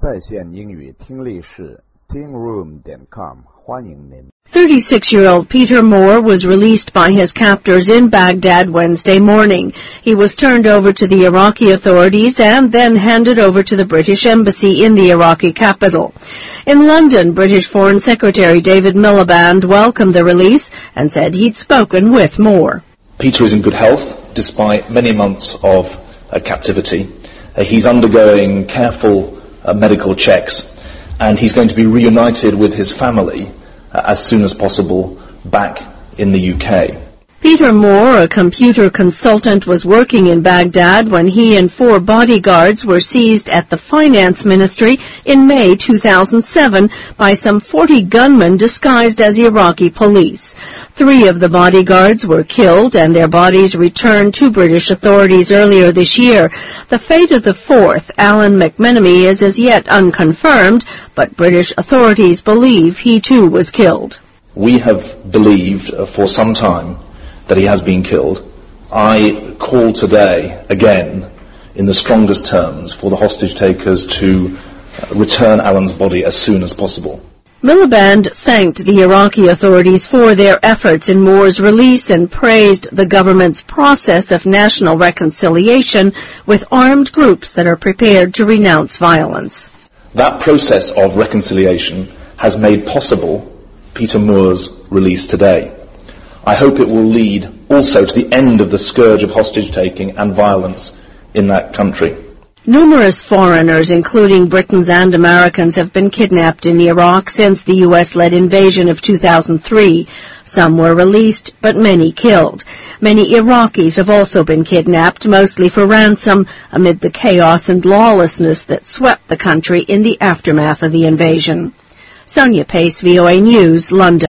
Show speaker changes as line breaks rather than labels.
在线英语听力室 tingroom.com 欢迎您。
36-year-old Peter Moore was released by his captors in Baghdad Wednesday morning. He was turned over to the Iraqi authorities and then handed over to the British Embassy in the Iraqi capital. In London, British Foreign Secretary David Miliband welcomed the release and said he'd spoken with Moore.
Peter is in good health despite many months of captivity. He's undergoing careful medical checks and he's going to be reunited with his family as soon as possible back in the UK.
Peter Moore, a computer consultant, was working in Baghdad when he and 4 bodyguards were seized at the Finance Ministry in May 2007 by some 40 gunmen disguised as Iraqi police. 3 of the bodyguards were killed and their bodies returned to British authorities earlier this year. The fate of the 4th, Alan McMenemy, is as yet unconfirmed, but British authorities believe he too was killed.
We have believed for some time that he has been killed. I call today, again, in the strongest terms, for the hostage takers to return Alan's body as soon as possible.
Miliband thanked the Iraqi authorities for their efforts in Moore's release and praised the government's process of national reconciliation with armed groups that are prepared to renounce violence.
That process of reconciliation has made possible Peter Moore's release today. I hope it will lead also to the end of the scourge of hostage-taking and violence in that country.
Numerous foreigners, including Britons and Americans, have been kidnapped in Iraq since the U.S.-led invasion of 2003. Some were released, but many killed. Many Iraqis have also been kidnapped, mostly for ransom, amid the chaos and lawlessness that swept the country in the aftermath of the invasion. Sonia Pace, VOA News, London.